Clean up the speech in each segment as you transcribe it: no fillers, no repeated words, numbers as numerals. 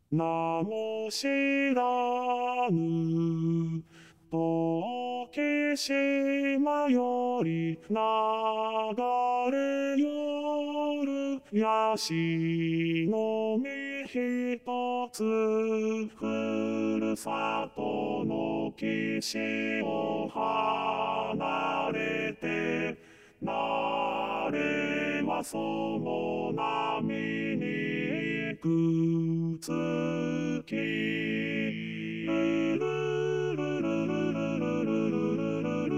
名も知らぬ時島より流れよるヤシの実一つふるさとの岸を離れてなれはその波に行く月ルルルルルルルルルル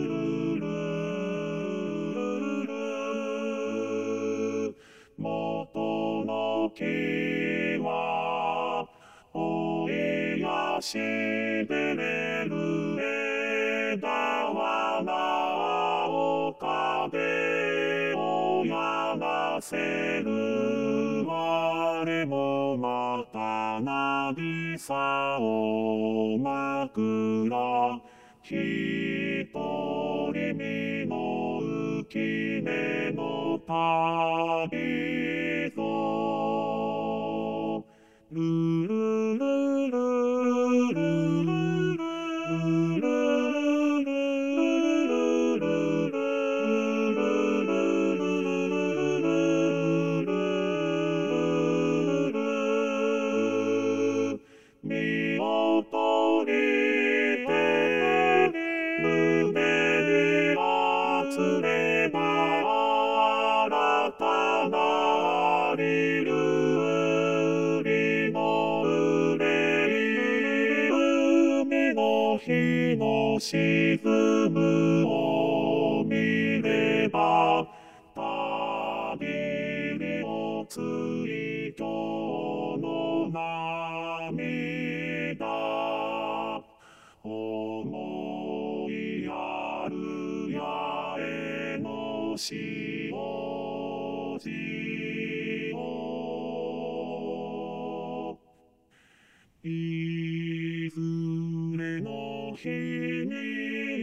元の木は追いやしべれる枝はなお風をやらせる我もまた渚を枕一人身の浮根の旅ぞルルルルルル身を取りて胸に集めば新たなりるりの憂い海の日の沈むを見れば旅に落ち今日の涙思いやる八重の塩塩いずれの日に